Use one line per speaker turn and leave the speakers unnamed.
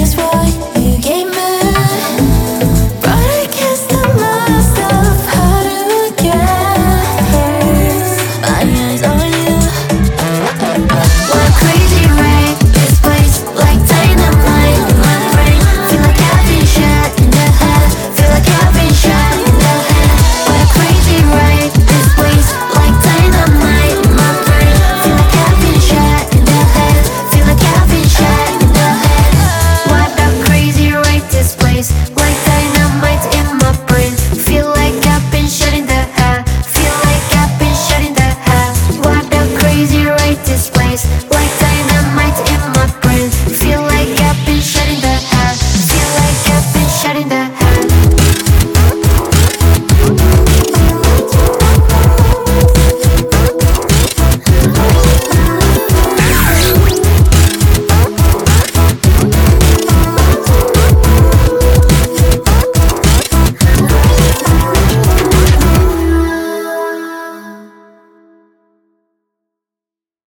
is what you gave me, but I guess the most of how to get my eyes on you. What crazy right? This place like dynamite. My brain feel like I've been shot in the head. Feel like I've been shot in the head. What crazy right? This place like dynamite. My brain feel like I've been shot in the head. Feel like I've been shot in the head. What a crazy right? This place like dynamite in my brain. Feel like I've been shot in the head. Feel like I've been shot in the head. What a crazy right? This place.